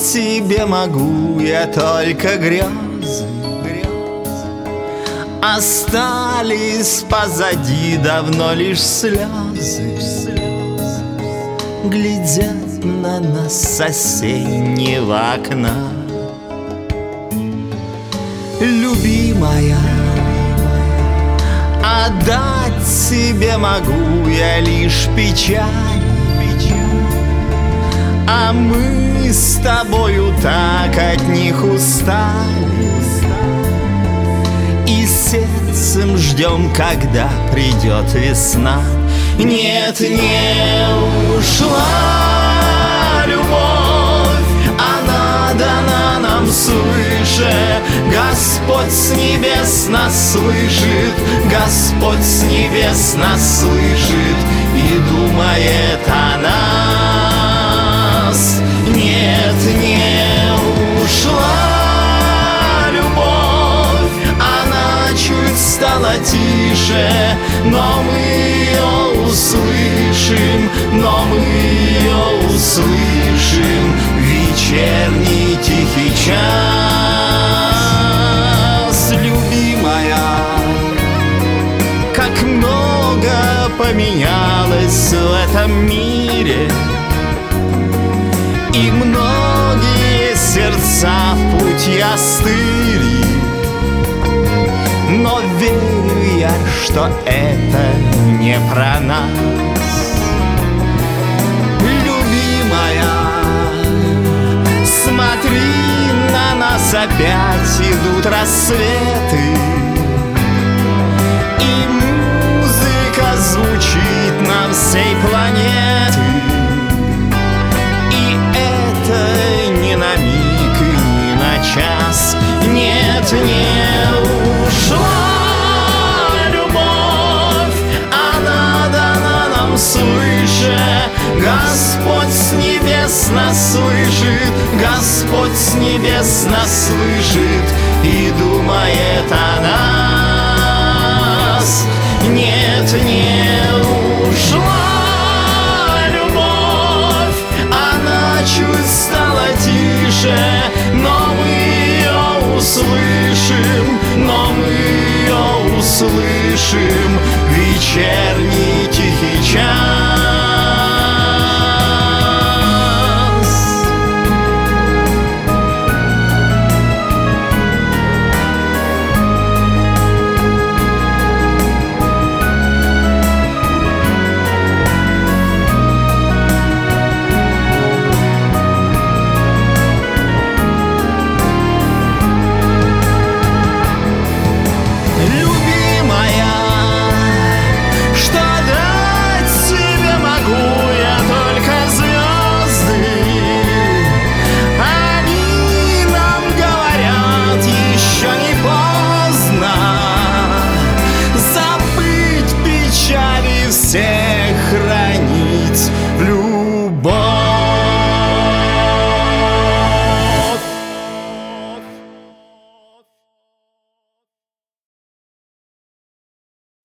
тебе могу я только грезы. Остались позади давно лишь слезы. Глядят на нас с осеннего окна. Любимая, отдать тебе могу я лишь печаль. А мы с тобою так от них устали, и сердцем ждем, когда придет весна. Нет, не ушла любовь, она дана нам свыше. Господь с небес нас слышит, Господь с небес нас слышит и думает о нас. Нет, не ушла любовь, она чуть стала тише, но мы ее услышим, но мы ее услышим в вечерний тихий час. Любимая, как много поменялось в этом мире, и многие сердца в путь остыли, но верю я, что это не про нас. Любимая, смотри, на нас опять идут рассветы, и музыка звучит на всей планете. Не на миг и не на час. Нет, не ушла любовь, она дана нам свыше. Господь с небес нас слышит, Господь с небес нас слышит и думает о нас. Нет, не ушла чуть стало тише, но мы ее услышим, но мы ее услышим в вечерний